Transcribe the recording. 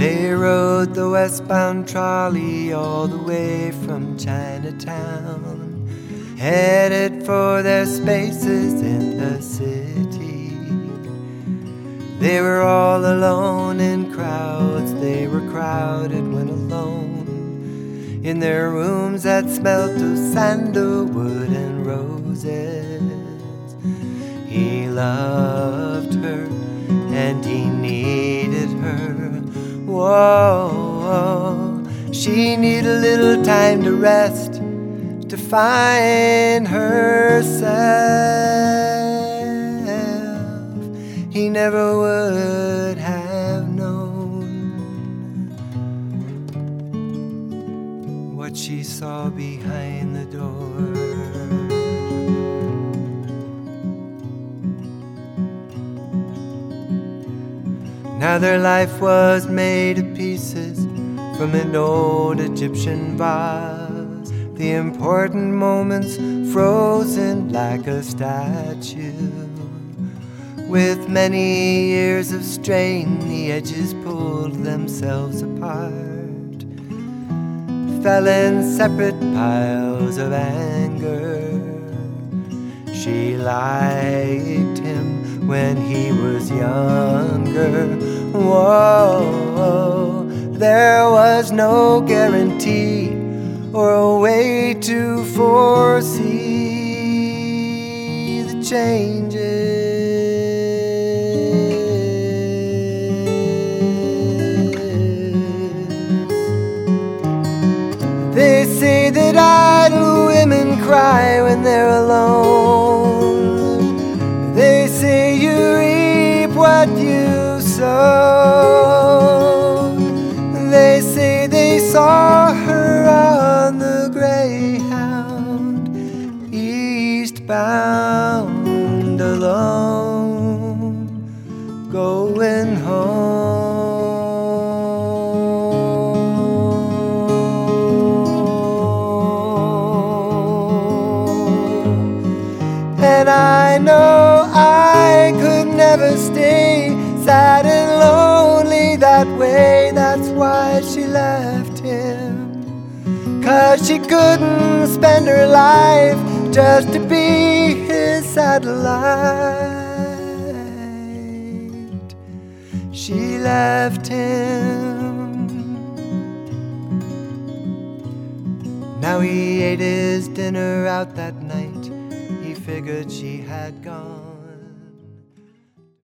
They rode the westbound trolley all the way from Chinatown, headed for their spaces in the city. They were all alone in crowds, they were crowded when alone, in their rooms that smelt of sandalwood and roses. He loved her and he needed her. Whoa, she needed a little time to rest, to find herself. He never would have known what she saw behind the door. Now their life was made of pieces from an old Egyptian vase, the important moments frozen like a statue. With many years of strain, the edges pulled themselves apart, fell in separate piles of anger. She liked him when he was younger. Whoa, there was no guarantee or a way to foresee the changes. They say that idle women cry when they're alone. They say you reap what you sow. They say they saw her on the Greyhound, eastbound alone, going home. And I know I could never stay sad and lonely that way. That's why she left him, 'cause she couldn't spend her life just to be his satellite. She left him. Now he ate his dinner out that night. He figured she had gone.